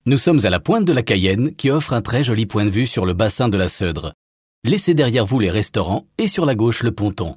Nous sommes à la pointe de la Cayenne qui offre un très joli point de vue sur le bassin de la Seudre. Laissez derrière vous les restaurants et sur la gauche le ponton.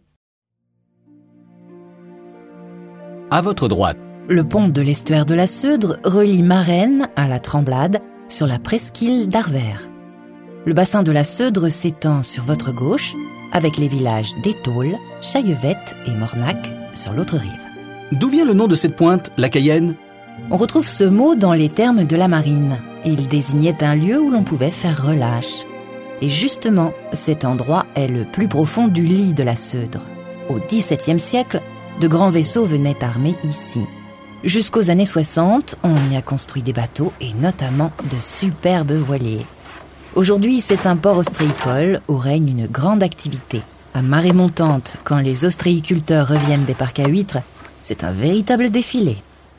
À votre droite, le pont de l'estuaire de la Seudre relie Marennes à la Tremblade sur la presqu'île d'Arvert. Le bassin de la Seudre s'étend sur votre gauche avec les villages d'Étaules, Chaillevette et Mornac sur l'autre rive. D'où vient le nom de cette pointe, la Cayenne ? On retrouve ce mot dans les termes de la marine. Il désignait un lieu où l'on pouvait faire relâche. Et justement, cet endroit est le plus profond du lit de la Seudre. Au XVIIe siècle, de grands vaisseaux venaient armer ici. Jusqu'aux années 60, on y a construit des bateaux et notamment de superbes voiliers. Aujourd'hui, c'est un port ostréicole où règne une grande activité. À marée montante, quand les ostréiculteurs reviennent des parcs à huîtres, c'est un véritable défilé.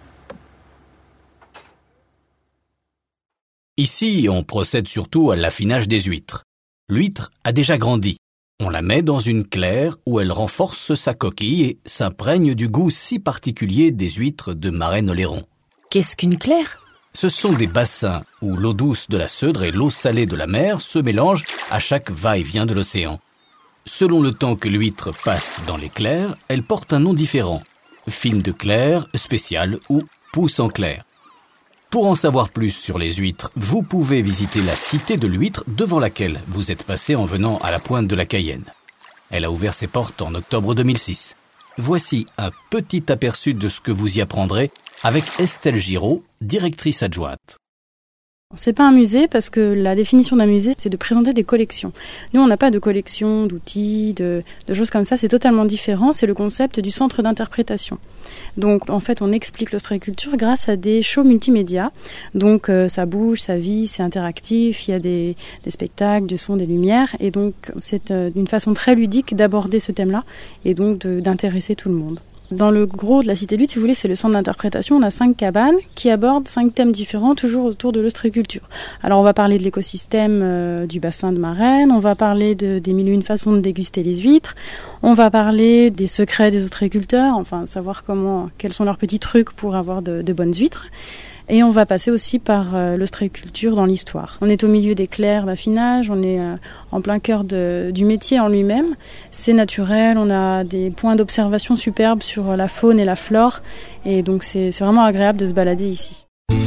Ici, on procède surtout à l'affinage des huîtres. L'huître a déjà grandi. On la met dans une claire où elle renforce sa coquille et s'imprègne du goût si particulier des huîtres de Marennes-Oléron. Qu'est-ce qu'une claire ? Ce sont des bassins où l'eau douce de la Seudre et l'eau salée de la mer se mélangent à chaque va-et-vient de l'océan. Selon le temps que l'huître passe dans les claires, elle porte un nom différent. Fine de claire, spéciale ou pousse en clair. Pour en savoir plus sur les huîtres, vous pouvez visiter la Cité de l'Huître devant laquelle vous êtes passé en venant à la pointe de la Cayenne. Elle a ouvert ses portes en octobre 2006. Voici un petit aperçu de ce que vous y apprendrez avec Estelle Giraud, directrice adjointe. C'est pas un musée parce que la définition d'un musée, c'est de présenter des collections. Nous, on n'a pas de collection d'outils, de choses comme ça. C'est totalement différent. C'est le concept du centre d'interprétation. Donc, en fait, on explique l'ostréiculture grâce à des shows multimédia. Donc, ça bouge, ça vit, c'est interactif. Il y a des spectacles, du son, des lumières. Et donc, c'est une façon très ludique d'aborder ce thème-là et donc d'intéresser tout le monde. Dans le gros de la Cité de l'Huître, si vous voulez, c'est le centre d'interprétation. On a 5 cabanes qui abordent 5 thèmes différents, toujours autour de l'ostréiculture. Alors, on va parler de l'écosystème du bassin de Marennes, on va parler des 1001 façons de déguster les huîtres, on va parler des secrets des ostréiculteurs, enfin, savoir quels sont leurs petits trucs pour avoir de bonnes huîtres. Et on va passer aussi par l'ostréiculture dans l'histoire. On est au milieu des clairs d'affinage, on est en plein cœur du métier en lui-même. C'est naturel, on a des points d'observation superbes sur la faune et la flore. Et donc c'est vraiment agréable de se balader ici.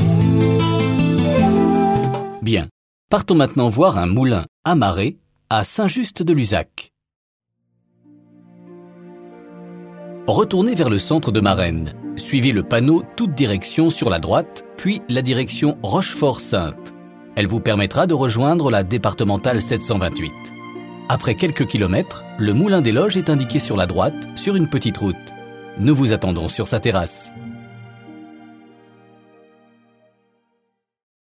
Bien, partons maintenant voir un moulin à marée à Saint-Just-de-Luzac. Retournez vers le centre de Marennes. Suivez le panneau toute direction sur la droite, puis la direction Rochefort-Sainte. Elle vous permettra de rejoindre la départementale 728. Après quelques kilomètres, le moulin des Loges est indiqué sur la droite, sur une petite route. Nous vous attendons sur sa terrasse.